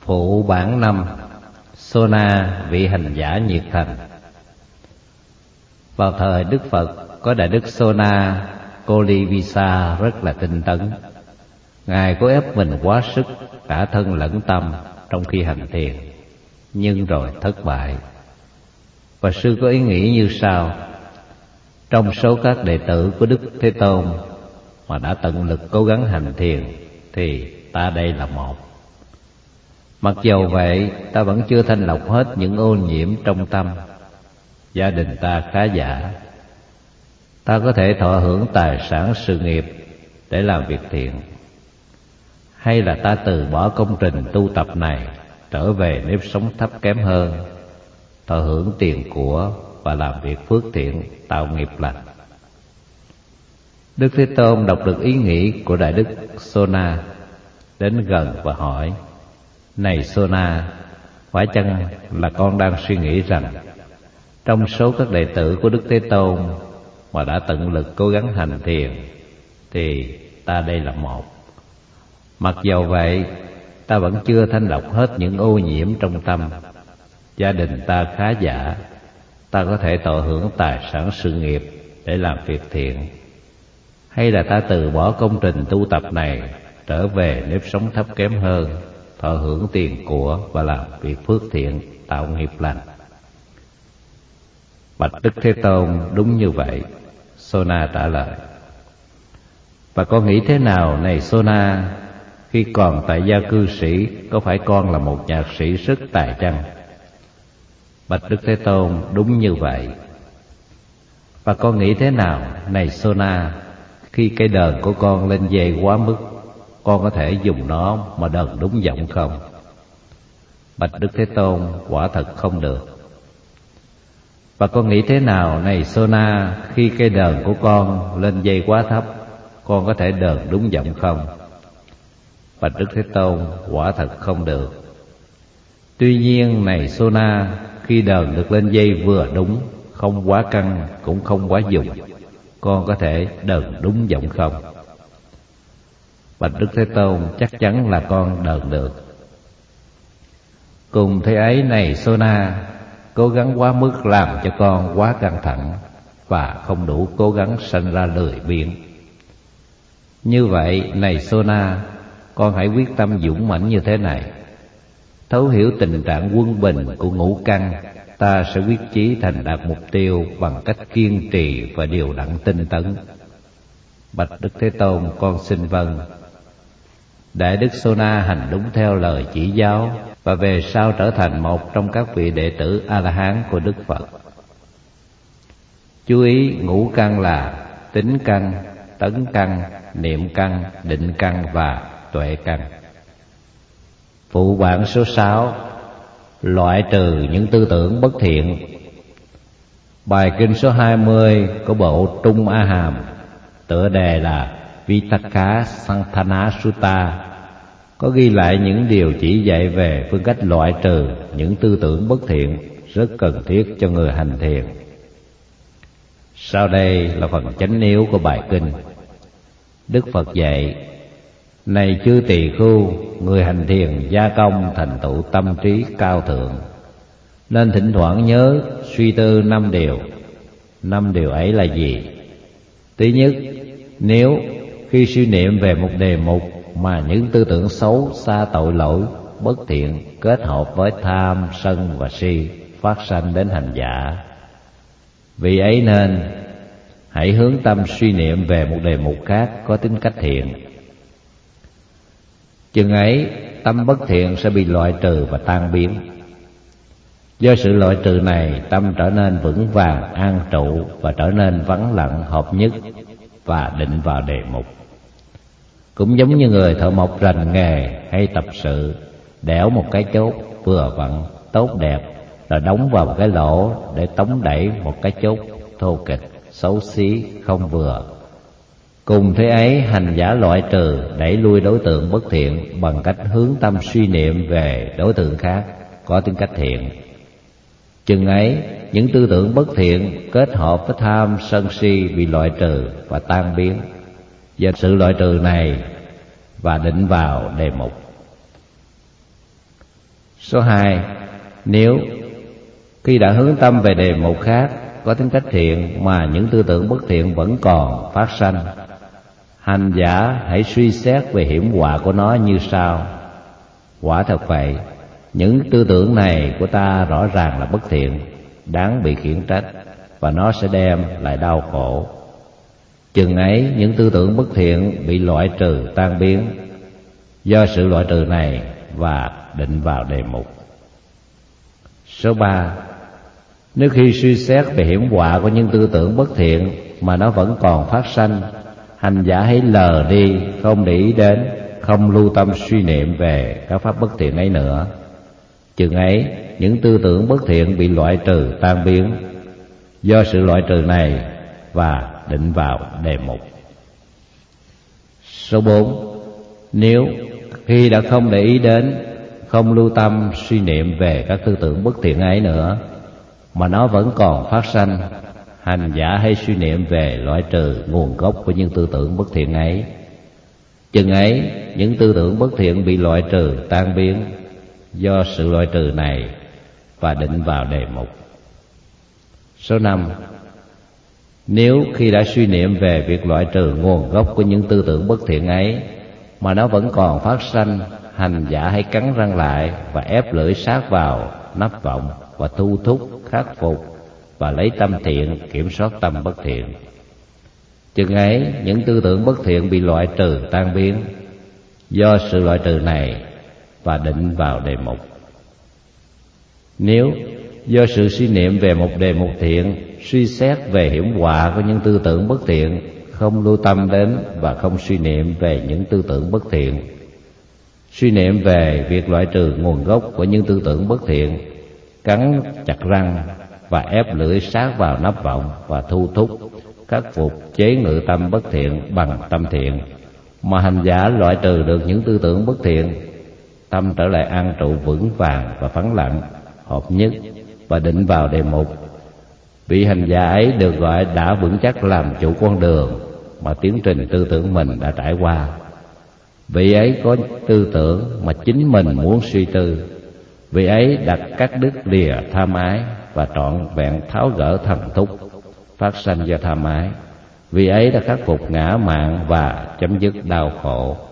Phụ bản 5. Sona vị hành giả nhiệt thành. Vào thời Đức Phật, có Đại Đức Sona Kolivisa rất là tinh tấn. Ngài cố ép mình quá sức cả thân lẫn tâm trong khi hành thiền, nhưng rồi thất bại. Và sư có ý nghĩ như sau: trong số các đệ tử của Đức Thế Tôn mà đã tận lực cố gắng hành thiền thì ta đây là một. Mặc dầu vậy, ta vẫn chưa thanh lọc hết những ô nhiễm trong tâm. Gia đình ta khá giả. Ta có thể thọ hưởng tài sản sự nghiệp để làm việc thiện, hay là ta từ bỏ công trình tu tập này, trở về nếp sống thấp kém hơn, thọ hưởng tiền của và làm việc phước thiện, tạo nghiệp lành. Đức Thế Tôn đọc được ý nghĩ của Đại Đức Sona, đến gần và hỏi: này Sona, phải chăng là con đang suy nghĩ rằng trong số các đệ tử của Đức Thế Tôn mà đã tận lực cố gắng hành thiền thì ta đây là một? Mặc dầu vậy, ta vẫn chưa thanh lọc hết những ô nhiễm trong tâm. Gia đình ta khá giả. Ta có thể thọ hưởng tài sản sự nghiệp để làm việc thiện, hay là ta từ bỏ công trình tu tập này, trở về nếp sống thấp kém hơn, thọ hưởng tiền của và làm việc phước thiện, tạo nghiệp lành? Bạch Đức Thế Tôn: đúng như vậy. Sona trả lời: và con nghĩ thế nào này Sona? Khi còn tại gia cư sĩ, có phải con là một nhạc sĩ rất tài chăng? Bạch Đức Thế Tôn: đúng như vậy. Và con nghĩ thế nào này Sona? Khi cây đờn của con lên dây quá mức, con có thể dùng nó mà đờn đúng giọng không? Bạch Đức Thế Tôn: quả thật không được. Và con nghĩ thế nào này Sona? Khi cây đờn của con lên dây quá thấp, con có thể đờn đúng giọng không? Bạch Đức Thế Tôn: quả thật không được. Tuy nhiên này Sona, khi đờn được lên dây vừa đúng, không quá căng cũng không quá dùng, con có thể đờn đúng giọng không? Bạch Đức Thế Tôn: chắc chắn là con đờn được. Cùng thế ấy này Sona, cố gắng quá mức làm cho con quá căng thẳng và không đủ cố gắng sanh ra lười biếng. Như vậy này Sona, con hãy quyết tâm dũng mãnh như thế này. Thấu hiểu tình trạng quân bình của ngũ căn, ta sẽ quyết chí thành đạt mục tiêu bằng cách kiên trì và điều đặn tinh tấn. Bạch Đức Thế Tôn, con xin vâng. Đại Đức Sona hành đúng theo lời chỉ giáo và về sau trở thành một trong các vị đệ tử A-la-hán của Đức Phật. Chú ý, ngũ căn là tính căn, tấn căn, niệm căn, định căn và tuệ căn. Phụ bản số 6. Loại trừ những tư tưởng bất thiện. Bài kinh số 20 của bộ Trung A Hàm, tựa đề là Vitakka Santhana Sutta, có ghi lại những điều chỉ dạy về phương cách loại trừ những tư tưởng bất thiện rất cần thiết cho người hành thiền. Sau đây là phần chánh yếu của bài kinh. Đức Phật dạy: này chư tỳ khưu, người hành thiền gia công thành tựu tâm trí cao thượng, nên thỉnh thoảng nhớ suy tư 5 điều. 5 điều ấy là gì? Thứ nhất, nếu khi suy niệm về một đề mục mà những tư tưởng xấu xa, tội lỗi, bất thiện kết hợp với tham, sân và si phát sanh đến hành giả, vì ấy nên hãy hướng tâm suy niệm về một đề mục khác có tính cách thiện. Chừng ấy, tâm bất thiện sẽ bị loại trừ và tan biến. Do sự loại trừ này, tâm trở nên vững vàng, an trụ và trở nên vắng lặng, hợp nhất và định vào đề mục. Cũng giống như người thợ mộc rành nghề hay tập sự, đẽo một cái chốt vừa vặn, tốt đẹp, rồi đóng vào một cái lỗ để tống đẩy một cái chốt thô kệch, xấu xí, không vừa. Cùng thế ấy, hành giả loại trừ, đẩy lui đối tượng bất thiện bằng cách hướng tâm suy niệm về đối tượng khác có tính cách thiện. Chừng ấy, những tư tưởng bất thiện kết hợp với tham, sân si bị loại trừ và tan biến do sự loại trừ này và định vào đề mục. Số 2, nếu khi đã hướng tâm về đề mục khác có tính cách thiện mà những tư tưởng bất thiện vẫn còn phát sanh, hành giả hãy suy xét về hiểm họa của nó như sau: quả thật vậy, những tư tưởng này của ta rõ ràng là bất thiện, đáng bị khiển trách, và nó sẽ đem lại đau khổ. Chừng ấy những tư tưởng bất thiện bị loại trừ tan biến do sự loại trừ này và định vào đề mục. Số 3, nếu khi suy xét về hiểm họa của những tư tưởng bất thiện mà nó vẫn còn phát sanh, hành giả hãy lờ đi, không để ý đến, không lưu tâm suy niệm về các pháp bất thiện ấy nữa. Chừng ấy những tư tưởng bất thiện bị loại trừ tan biến do sự loại trừ này và định vào đề mục. Số 4, nếu khi đã không để ý đến, không lưu tâm suy niệm về các tư tưởng bất thiện ấy nữa mà nó vẫn còn phát sanh, hành giả hãy suy niệm về loại trừ nguồn gốc của những tư tưởng bất thiện ấy. Chừng ấy những tư tưởng bất thiện bị loại trừ tan biến do sự loại trừ này và định vào đề mục. Số 5, nếu khi đã suy niệm về việc loại trừ nguồn gốc của những tư tưởng bất thiện ấy mà nó vẫn còn phát sanh, hành giả hãy cắn răng lại và ép lưỡi sát vào nắp vọng và thu thúc, khắc phục và lấy tâm thiện kiểm soát tâm bất thiện. Chừng ấy những tư tưởng bất thiện bị loại trừ tan biến do sự loại trừ này và định vào đề mục. Nếu do sự suy niệm về một đề mục thiện, suy xét về hiểm họa của những tư tưởng bất thiện, không lưu tâm đến và không suy niệm về những tư tưởng bất thiện, suy niệm về việc loại trừ nguồn gốc của những tư tưởng bất thiện, cắn chặt răng và ép lưỡi sát vào nắp vọng và thu thúc, khắc phục, chế ngự tâm bất thiện bằng tâm thiện, mà hành giả loại trừ được những tư tưởng bất thiện, tâm trở lại an trụ vững vàng và phẳng lặng, hợp nhất và định vào đề mục. Vị hành giả ấy được gọi đã vững chắc làm chủ con đường mà tiến trình tư tưởng mình đã trải qua. Vị ấy có tư tưởng mà chính mình muốn suy tư. Vị ấy đã cắt đứt lìa tham ái và trọn vẹn tháo gỡ thần thúc phát sanh do tham ái. Vị ấy đã khắc phục ngã mạn và chấm dứt đau khổ.